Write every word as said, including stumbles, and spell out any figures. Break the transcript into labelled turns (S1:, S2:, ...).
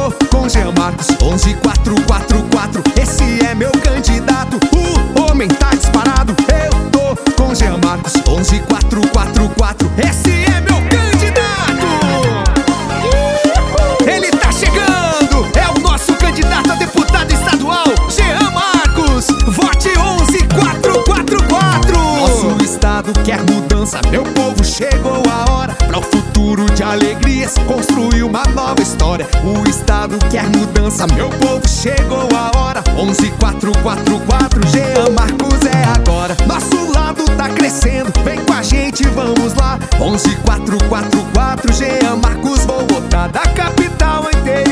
S1: tô com Jean Marcos, onze quatro quatro quatro. Esse é meu candidato, o homem tá disparado. Eu tô com Jean Marcos, onze quatro quatro quatro. Esse é meu candidato. Ele tá chegando, é o nosso candidato a deputado estadual, Jean Marcos. Vote onze quatro quatro quatro. Nosso estado quer mudança, meu povo, chegou a hora. Pra o futuro de alegrias, construir uma nova história. O estado quer mudança, meu povo, chegou a hora. onze quatro quatro quatro, Jean Marcos é agora. Nosso lado tá crescendo, vem com a gente, vamos lá. onze quatro quatro quatro, Jean Marcos vou votar. Da capital inteira